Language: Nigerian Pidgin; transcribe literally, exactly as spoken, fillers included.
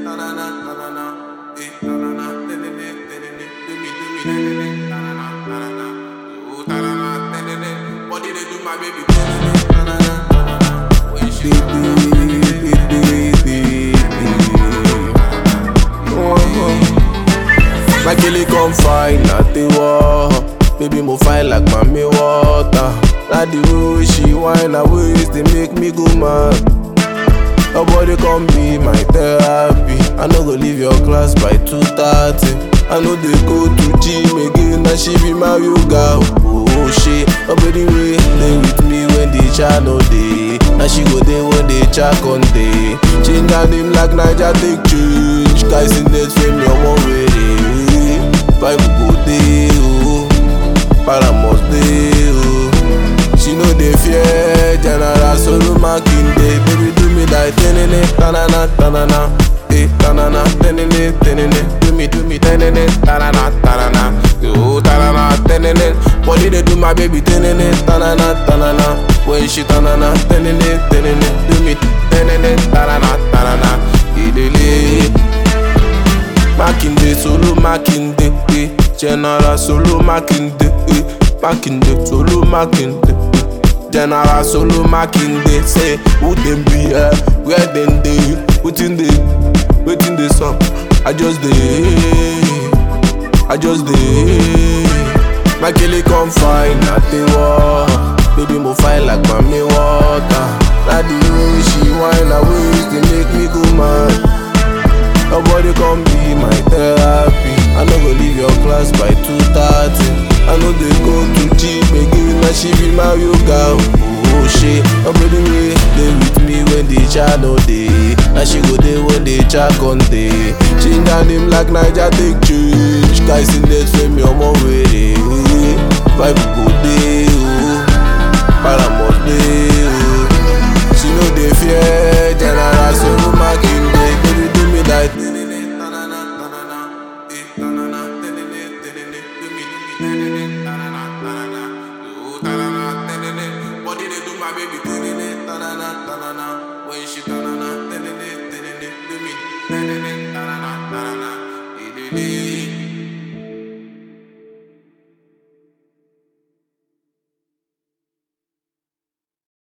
ta-na-na, ta-na-na, eh, ta-na-na, te-ne-ne, te-ne-ne, do me, do me, te-ne-ne, ta-na-na, ta-na-na, oh, ta-na-na, te-ne-ne, body they do my baby, te-ne-ne, ta-na-na, ta-na-na, when she my girl come fine, not the war. Baby mo fine like mommy water. Like the way she whine her waist, they make me go mad. Her body come be my therapy. I no go leave your class by two thirty. I know they go to gym again, now she be my yoga. Oh shit, her body way play with me when the child no day. Now she go there when they check on day. Change her name like Niger take change. Guys in that frame, you're one way. Bible go day, oh, Paramos day, oh. She know they fear General Solo Makinde. Baby do me like tenene, tanana, tanana, eh, tanana, tenene, tenene. Do me, do me, tenene, tanana, tanana, oh, tanana, tenene. Body they do my baby tenene, tanana, tanana. When she tanana, tenene, tenene. Do me, tenene, tanana, tanana. Idele Makinde, Solo Makinde, eh. General Solo Makinde, eh. Makinde, Solo Makinde, eh. General Solo Makinde. Say, who them be, eh? Where them they? Waiting they, waiting they song. I just dey, I just dey. My girl come fine, not the war. Baby mo fine like mommy water. Like the way she whine her waist, they make me go mad. Her body come be my therapy. I no go leave your class by two thirty. I know they go to gym again, now she be my yoga. Oh shit, her body way play with me when the child no day. Now she go there when they check on day. Change her name like Niger take change. Guys in that frame, you're more way. Bible go day, oh, Paramos day, oh. She know they fear General Solo Makinde. Baby do me like tenene, tanana, tanana, eh, tanana, tenene, tenene, do me, do me, tenene, tanana, tanana, oh, tanana, tenene. Body they do my baby tenene, tanana, tanana, when she tanana.